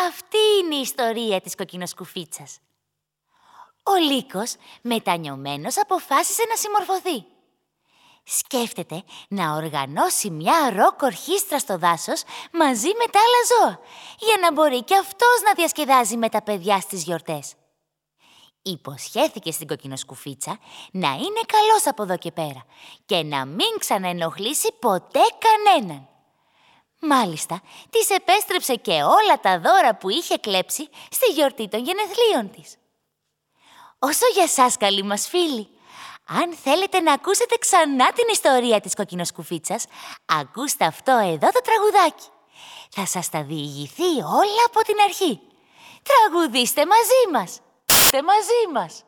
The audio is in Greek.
Αυτή είναι η ιστορία της κοκκινοσκουφίτσας. Ο Λύκος, μετανιωμένος, αποφάσισε να συμμορφωθεί. Σκέφτεται να οργανώσει μια ροκ ορχήστρα στο δάσος μαζί με τα άλλα ζώα, για να μπορεί και αυτός να διασκεδάζει με τα παιδιά στις γιορτές. Υποσχέθηκε στην κοκκινοσκουφίτσα να είναι καλός από εδώ και πέρα και να μην ξαναενοχλήσει ποτέ κανέναν. Μάλιστα, της επέστρεψε και όλα τα δώρα που είχε κλέψει στη γιορτή των γενεθλίων της. Όσο για σας, καλοί μας φίλοι, αν θέλετε να ακούσετε ξανά την ιστορία της κοκκινοσκουφίτσας, ακούστε αυτό εδώ το τραγουδάκι. Θα σας τα διηγηθεί όλα από την αρχή. Τραγουδήστε μαζί μας! Είστε μαζί μας!